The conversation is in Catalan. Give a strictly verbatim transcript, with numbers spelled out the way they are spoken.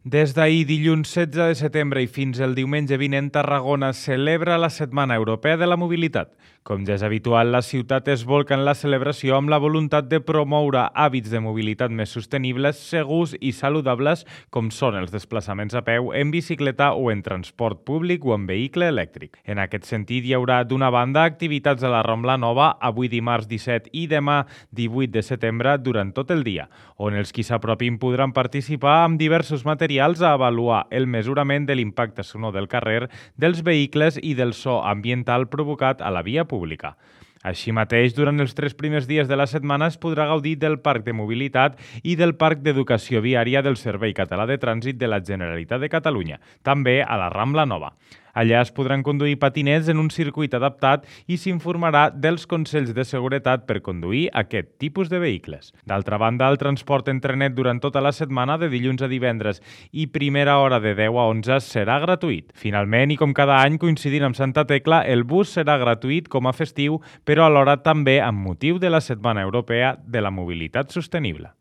Des d'ahir, dilluns setze de setembre i fins el diumenge vinent, Tarragona celebra la Setmana Europea de la Mobilitat. Com ja és habitual, la ciutat es volca en la celebració amb la voluntat de promoure hàbits de mobilitat més sostenibles, segurs i saludables, com són els desplaçaments a peu, en bicicleta o en transport públic o en vehicle elèctric. En aquest sentit, hi haurà, d'una banda, activitats a la Rambla Nova, avui dimarts disset i demà divuit de setembre, durant tot el dia, on els qui s'apropin podran participar amb diversos materials a avaluar el mesurament de l'impacte sonor del carrer, dels vehicles i del so ambiental provocat a la via pública. Així mateix, durant els tres primers dies de la setmana es podrà gaudir del Parc de Mobilitat i del Parc d'Educació Viària del Servei Català de Trànsit de la Generalitat de Catalunya, també a la Rambla Nova. Allà es podran conduir patinets en un circuit adaptat i s'informarà dels consells de seguretat per conduir aquest tipus de vehicles. D'altra banda, el transport en trenet durant tota la setmana, de dilluns a divendres i primera hora de deu a onze, serà gratuït. Finalment, i com cada any coincidint amb Santa Tecla, el bus serà gratuït com a festiu, però alhora també amb motiu de la Setmana Europea de la Mobilitat Sostenible.